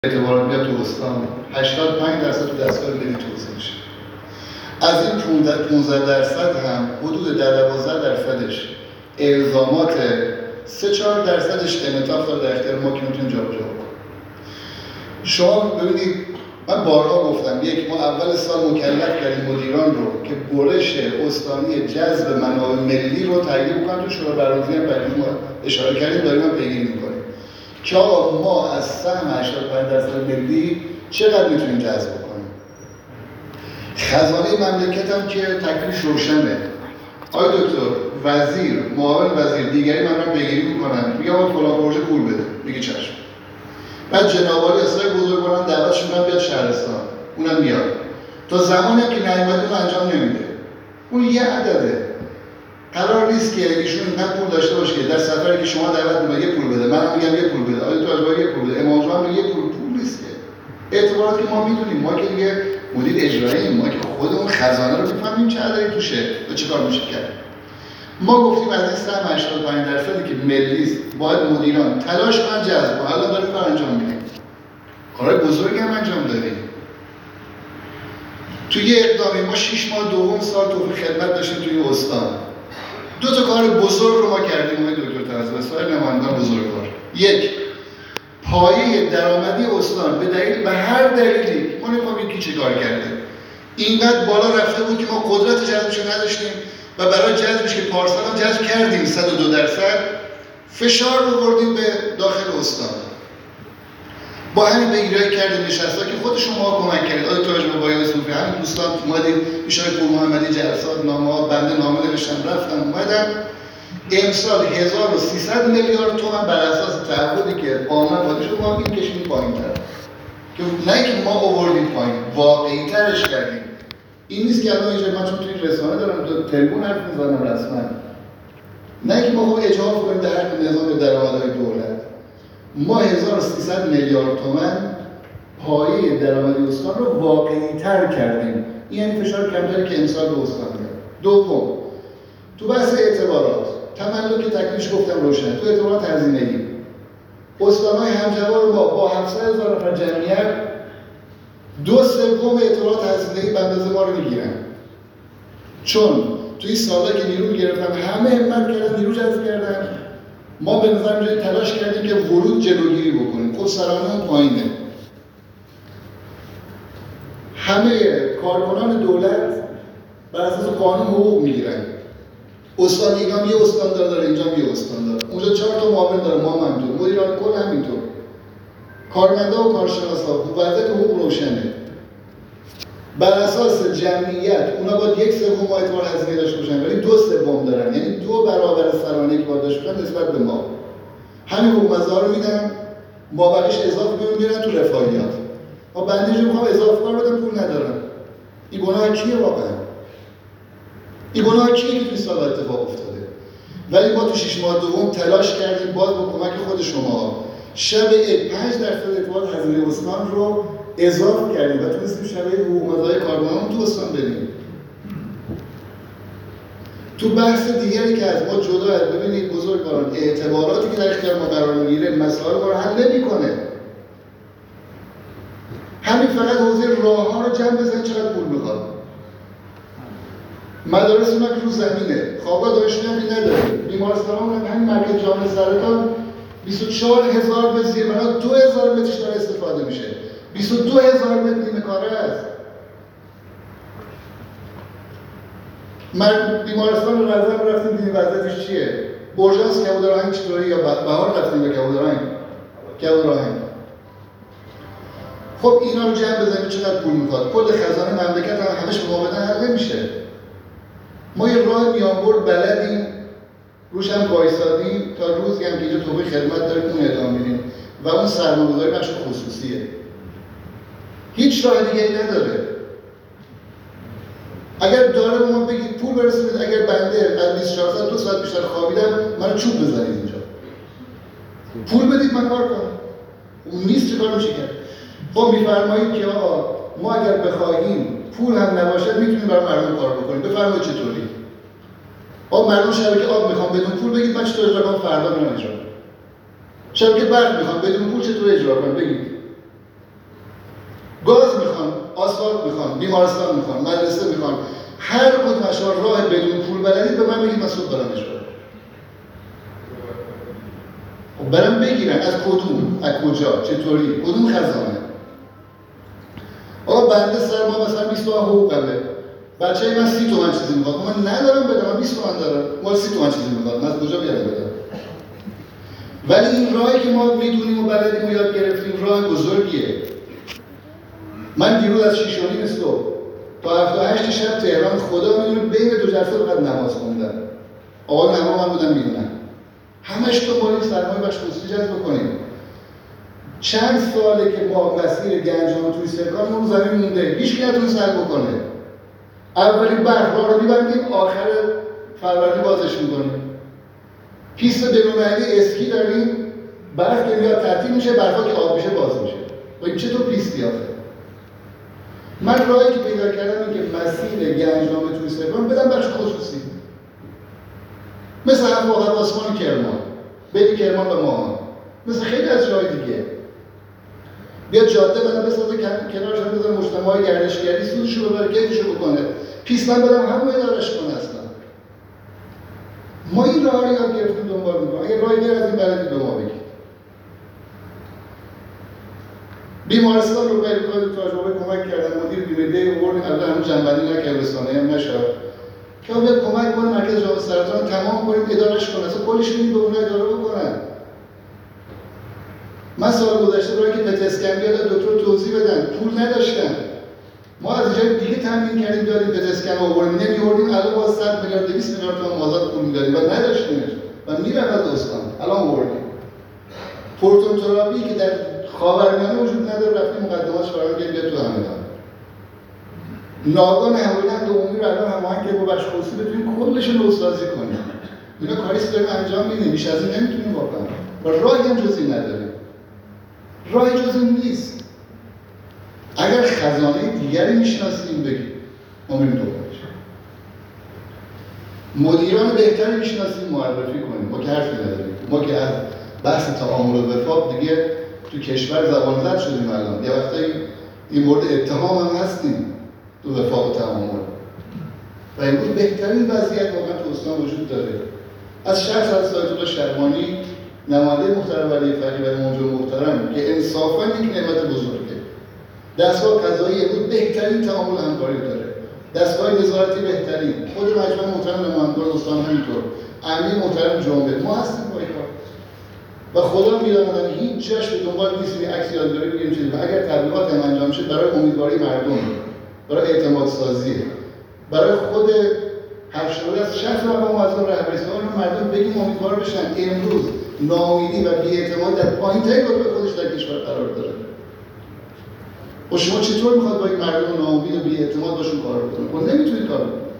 اعتبارات بیاد تو استان 85% تو دستگاه ملی توزیع میشه. از این 15% هم حدود 12%ش الزامات 3-4% انعطاف داره در اختیار ما که میتونیم جابجا کنیم. شما ببینید من بارها گفتم ما اول سال مکلف کردیم مدیران رو که برش استانی جذب منابع ملی رو تهیه بکنن. تو شورای برنامه‌ریزی هم برای ما اشاره کردیم، داریم هم پیگیری می‌کنیم که آقا ما از سهم 85% ملی چقدر میتونیم جذب کنیم. خزانه مملکت هم که تکلیفش روشنه. آقای دکتر وزیر، معاون وزیر، دیگری من پیگیری میکنن، میگم آقا فلان پروژه پول بده، میگه چشم. بعد جناب عالی اصلاح بزرگواران دعوتشون میکنن بیاد شهرستان، اونم میاد. تا زمانی که نیومده اون انجام نمیده. اون یه عدده. قرار نیست که ایشون اینقدر پول داشته باشه که در سفری که شما دعوت میکنید یه پول بده، منم میگم یه پول بده، آقای تاج‌آقا یه پول بده، امام جمعه میگه پول نیست که. اعتبارات که ما میدونیم، ما که دیگه مدیر اجراییم، ما که خودمون خزانه رو میفهمیم چه عددی توشه و چه کار میشه کرد. ما گفتیم از این سهم 85% که ملی است باید مدیران تلاش کنن جذب کنن. الان داریم کار انجام میدیم. کارهای بزرگی هم انجام دادیم. توی یه اقدامی ما 6 ماه دوم سال توفیق خدمت داشتیم توی استان. 2 تا کار بزرگ رو ما کردیم آقای دکتر طرزی و سایر نمایندگان بزرگوار. یک، پایه درآمدی استان به دلیل به هر دلیلی ما نمی‌فهمیم کی چه کار کرده اینقدر بالا رفته بود که ما قدرت جذبش رو نداشتیم و برای جذبش که پارسال هم جذب کردیم 102% فشار آوردیم به داخل استان. با همین بگیرایی کردیم نشستا که خود شما کمک کردید. آقای تاج‌آقا بایان صوفی همین دوستان اومدید ایشای پور محمدی جلسات نامه‌ها بنده نامه نوشتم رفتم اومدم امسال 1300 میلیارد تومان بر اساس تعهدی که قانون پادش رو ما می‌کشیم پایین‌تر که نه که ما آوردیم پایین واقعی‌ترش کردیم. این نیست که الان اینجا من چون توی رسانه دارم تو تلفن حرف می‌زنم رسما نه که ما خب اجحاف کنیم در حق نظام درآمدهای دولت. ما 1300 میلیارد تومان پایه درآمدی استان رو واقعی‌تر کردیم. این یعنی فشار کمتری که امسال به استان میاد. دوم، تو بحث اعتبارات تملک تکلیفش گفتم روشن. تو اعتبارات هزینه‌ای استان‌های همجوار ما با 700,000 نفر جمعیت 2/3 اعتبارات هزینه‌ای بندازه ما رو میگیرن. چون توی سالا که نیرو گرفتن همه همت کردن نیرو جذب کردن. ما به نظر میاد تلاش کردیم که ورود جلوگیری بکنیم. خب سرانه پایینه. همه کارکنان دولت بر اساس قانون حقوق میگیرن. استان ایران یه استاندار داره، اینجا یه استاندار. اونجا 4 تا معاون داره، ما هم همینطور. مدیران کل همینطور. کارمندا و کارشناسا وضعیت حقوق روشنه. بر اساس جمعیت اونا باید 1/3 اعتبار هزینه داشته باشن ولی 2/3 دارن، یعنی 2 برابر سرانه که باید داشته باشن نسبت به ما. همین حقوق رو میدن، ما بقیش اضافه میدن تو رفاهیات. ما بندیش میخوام اضافه کار بدم پول ندارم. این گناه کیه واقعا؟ این گناه کیه که توی سال اتفاق افتاده؟ ولی ما تو 6 ماه دوم تلاش کردیم باز با کمک خود شما شب 5% اعتبار هزینه استان رو اضافه کردیم و تونستیم شبیه حقوق مزایای کارکنان تو استان بدیم. تو بحث دیگری که از ما جدا است، ببینید بزرگواران اعتباراتی که در اختیار ما قرار میگیره مسائل ما رو حل نمیکنه. همین فقط حوزه راه‌ها رو جمع بزنید چقدر پول میخواد. مدارس اونا که رو زمینه، خوابگاه دانشجویی هم نداره. بیمارستان‌ها همین مرکز جامعه سرطان 24,000 متر زیر بنا 2,000 مترش داره استفاده میشه. 22,000 متر نیمه کاره است. من بیمارستان رضا رفتیم دیدیم وضعیتش چیه؟ برجاس کبودراهنگ چطوری یا بهار رفتیم به کبودراهنگ. خب اینا رو جمع بزنید چقدر پول میخواد؟ کل خزانه مملکت هم همش به ما بدن حل نمیشه. ما یه راه میانبرد بلدیم روش هم وایسادیم تا روزی هم که اینجا توفیق خدمت داریم اون ادامه میدیم و اون سرمایه‌گذاری بخش خصوصیه. هیچ راه دیگه ای نداره. اگر داره به ما بگید پول برسونید، اگر بنده از 24 ساعت 2 ساعت بیشتر خوابیدم منو چوب بزنید اینجا. پول بدید من کار کنم. اون نیست چه کار میشه کرد؟ خب میفرمایید که آقا ما اگر بخواهیم پول هم نباشد میتونیم برای مردم کار بکنیم. بفرمایید چطوری؟ آقا مردم شبکه آب میخوام بدون پول بگید من چطور اجرا کنم فردا میرم اجرا کنم. شبکه برق میخوام بدون پول چطور اجرا کنم بگید. آسفالت میخوان، بیمارستان میخوان، مدرسه میخوان، هر کدوم شما راه بدون پول بلدید به من بگید من صبح برم اجرا. خب برم بگیرن از کدوم، از کجا، چطوری، کدوم خزانه. آقا بنده سر ما مثلا 20 تومن حقوقمه، بچه‌ی من 30 تومن چیزی میخواد، من ندارم بدم، من 20 تومن دارم، ما 30 تومن چیزی میخواد، من از کجا بیارم بدم؟ ولی این راهی که ما میدونیم و بلدیم و یاد گرفتیم راه بزرگیه. من دیروز از 6:30 صبح تا 7-8 شب تهران خدا میدونه بین 2 جلسه فقط نماز خوندم. آقا نماز من بودم میدونم. همش تو باید سرمایه بخش خصوصی جذب کنیم. چند ساله که ما مسیر گنجان توی سرکان رو زمین مونده، هیچ کی نتونست حل بکنه. اولین برق رو می‌بندیم، آخر فروردین بازش می‌کنیم. پیست بین‌المللی اسکی داریم، برف که میاد تعطیل میشه، برفا که آب میشه باز میشه. این چطور پیستی آخه؟ من راهی که پیدا کردم این که مسیر گنجنامه توی سرکان بدم بخش خصوصی. مثل هم آسمان کرمان، بین کرمان و ماهان. مثل خیلی از جای دیگه. بیا جاده بدم بسازه کنارش هم بذاره مجتمع گردشگری سودشو ببره، کیفشو بکنه. پیستم بدم همون ادارش کنه اصلا. ما این راه رو یاد گرفتیم دنبال میکنم. اگه راهی غیر از این بلدی به ما بگید. بیمارستان رو به تجربه کمک کردن، مدیر بیمه‌ده آوردیم، اول همون جنبندی نکرد، رسانه‌ای هم نشد. که باید کمک کنه مرکز جواب سرطان تمام کنیم ادارش کنه. اصلا کلش میدیم به اونها اداره بکنن. من سال گذشته برای که پت اسکن بیاد دکتر توضیح بدن، پول نداشتن. ما از جای دیگه تامین کردیم دادیم پت اسکن آوردیم، نمی‌آوردیم الان با 100 میلیارد 200 میلیارد تومان مازاد پول می‌دادیم و نداشتیمش. و میرفت از استان. الان آوردیم. پروتون تراپی که در خاورمیانه وجود نداره، رفتیم مقدماتش فراهم کردیم بیاد تو همدان. ناگهان حمایت عمومی رو الان هماهنگ که با بخش خصوصی بتونیم کلش رو نوسازی کنیم. اینا کاریست داریم انجام میدیم، بیش از این نمیتونیم واقعا. و راهی هم جز این نداریم. راهی جز این نیست. اگر خزانه دیگری میشناسیم بگیم ما میریم دنبالش. مدیران بهتری میشناسیم معرفی کنیم. ما که حرفی نداریم. ما که از بحث تعامل و وفاق دیگه تو کشور زبان زد شدیم الان. یه وقتایی این مورد اتهام هم هستیم. تو وفاق و تعامل. و امروز بهترین وضعیت واقعا تو استان وجود داره. از شخص از آیت الله شربانی، نماینده محترم ولی فقیه و موجود محترم که انصافاً یک نعمت بزرگه. دستگاه قضایی امروز بهترین تعامل همکاری داره. دستگاه نظارتی بهترین. خود مجمع محترم نمایندگان استان همینطور. امیر محترم جمهوری. ما هستیم با این کار. و خدا می‌داند هیچ جاش به دنبال نیست که عکس یادگاری بگیریم چیزی. و اگر تبلیغات هم انجام شه برای امیدواری مردم، برای اعتماد سازی، برای خود هر شغلی از شخص و موظف رهبری رو مردم بگیم امیدوار بشن. امروز ناامیدی و بی‌اعتماد در پایین‌ترین رتبه خودش در کشور قرار داره. و شما چطور میخواد با این مردم ناامید و بی‌اعتماد باشون کار بکنید؟ و نمیتونید کار بکنید.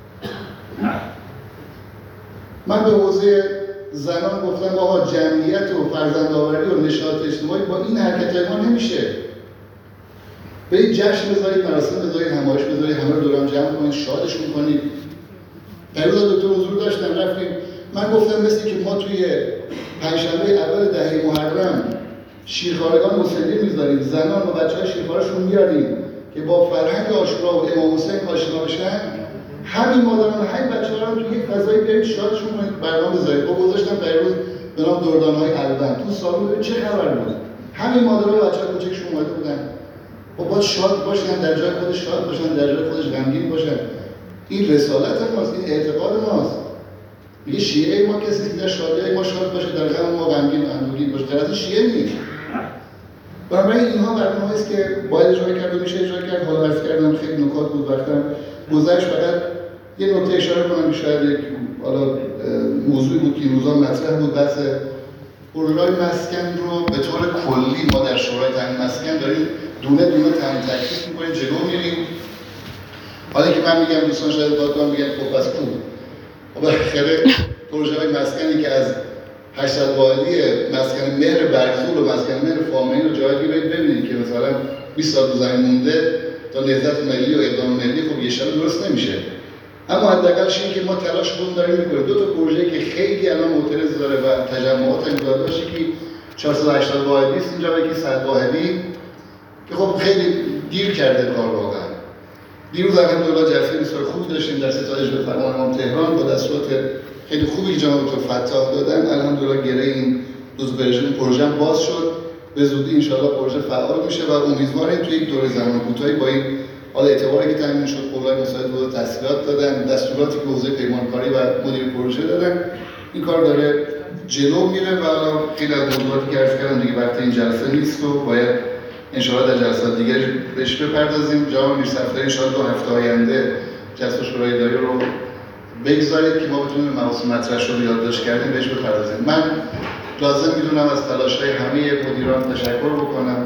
من به حوزه زنان گفتم آقا جمعیت و فرزندآوری و نشاط اجتماعی با این حرکت ما نمیشه. برید جشن بذارید، مراسم بذارید، همایش بذارید، همه رو دور هم جمع کنید، شادشون کنید. امروز دکتر حضور داشتن، رفتیم. من گفتم مثل که ما توی پنجشنبه اول دهه محرم شیرخوارگان مسلی میذاریم، زنان و بچه‌های شیرخوارشون میاریم که با فرهنگ عاشورا و امام حسین آشنا بشن. همین مادران همین بچه‌ها رو توی یک فضایی برید شادشون کنید، برنامه بذارید. با گذاشتم پیروز به نام دردان‌های البن تو سالن ببین چه خبر بود. همین مادرها و بچه‌ها کوچکشون اومده بودن. و باید شاد باشن، در جای خودش شاد باشن، در جای خودش غمگین باشن. این رسالت ماست، این اعتقاد ماست. میگه شیعه ما کسی که در شادی ما شاد باشه، در غم ما غمگین و اندوهگین باشه. طرز شیعه نیست. بنابراین اینها برنامه‌ای است که باید اجرا کرد و میشه اجرا کرد. حالا عرض کردم خیلی نکات بود وقتم گذشت. فقط یه نکته اشاره کنم که شاید یک حالا موضوعی بود که این روزا مطرح بود، بحث پروژه‌های مسکن رو به طور کلی ما در شورای تامین مسکن داریم دونه دونه تامین تکلیف می‌کنیم، جلو میریم. حالا که من میگم دوستان شاید دادگاه میگن خب پس خوب. و بالاخره پروژه‌های مسکنی که از 800 واحدی مسکن مهر برزول و مسکن مهر فامینی رو جایی ببینید که مثلا 20 سال تو زمین مونده تا نهضت ملی و اقدام ملی، خب یه شب درست نمیشه. اما حداقلش این که ما تلاش خودمون داریم می‌کنیم. دو تا پروژه که خیلی الان معترض داره و تجمعات امضا داشته که 480 واحدی است، اینجا یکی 100 واحدی که خب خیلی دیر کرده کار واقعا. دیروز الحمدلله جلسه بسیار خوب داشتیم در ستاد اجرای فرمان امام تهران با دستورات خیلی خوبی جناب دکتر فتاح دادن. الحمدلله گره این دو ورژن پروژه باز شد. به زودی انشاءالله پروژه فعال میشه و امیدواریم توی یک دوره زمان کوتاهی با این حالا اعتباری که تامین شد، قولای مساعد بود تسهیلات دادن، دستوراتی که حوزه پیمانکاری و مدیر پروژه دادن، این کار داره جلو میره و خیلی از موضوعاتی که عرض کردم دیگه وقت این جلسه نیست و باید انشاءالله در جلسات دیگه بهش بپردازیم. جناب میرصفدری انشاءالله 2 هفته آینده جلسه شورای اداری رو بگذارید که ما بتونیم مباحث مطرح رو یادداشت کردیم بهش بپردازیم. من لازم میدونم از تلاش‌های همه مدیران تشکر بکنم.